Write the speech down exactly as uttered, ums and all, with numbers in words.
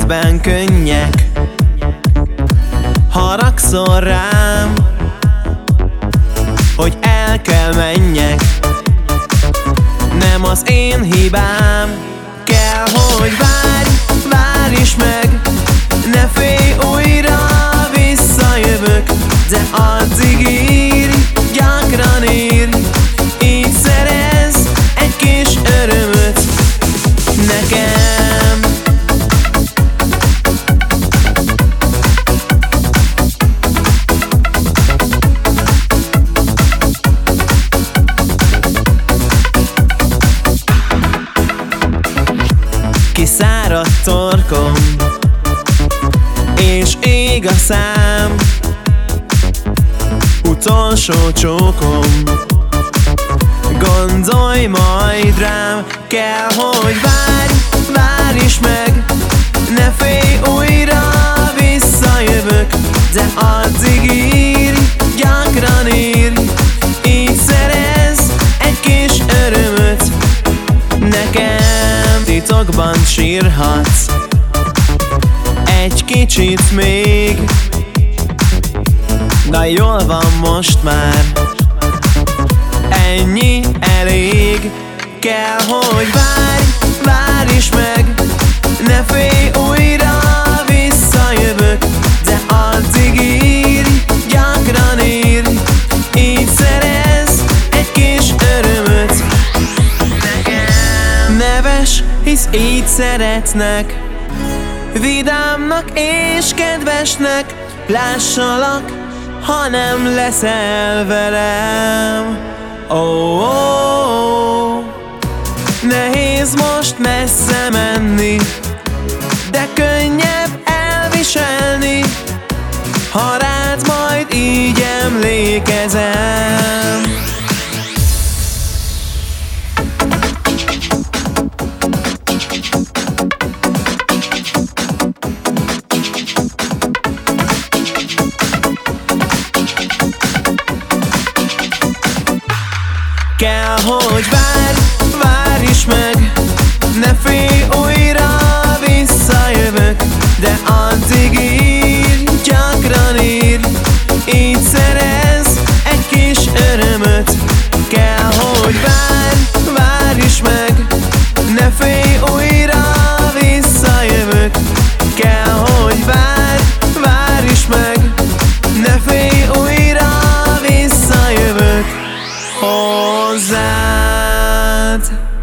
szívben könnyek. Haragszol rám, hogy el kell menjek. Nem az én hibám, kell, hogy várj, várj is meg. Ne félj, újra visszajövök, de addig írj, gyakran írj. Így szerezz egy kis örömöt nekem. Kiszáradt torkom, és ég a szám. Utolsó csókom, gondolj majd rám. Kell, hogy várj, várj is meg. Ne félj, újra visszajövök, de addig írj, gyakran írj. Így szerezz egy kis örömöt nekem. Titokban sírhatsz egy kicsit még, na jól van most már, ennyi elég. Kell, hogy várj, várj is meg. Ne félj, újra visszajövök, de addig írj, gyakran írj. Így szerezz egy kis örömöt nekem. Neves, hisz így szeretnek, vidámnak és kedvesnek. Lássalak, ha nem leszel velem. Oh, oh, oh. Nehéz most messze menni, de könnyebb elviselni, ha rád majd így emlékezem. Kell, hogy várj, várj is meg. Ne félj, újra visszajövök, de addig írj, gyakran írj. Így szerezz egy kis örömöt. Kell, hogy várj, várj is meg. Ne félj, újra visszajövök. Kell, hogy várj, várj is meg. Ne félj, újra visszajövök hozzád.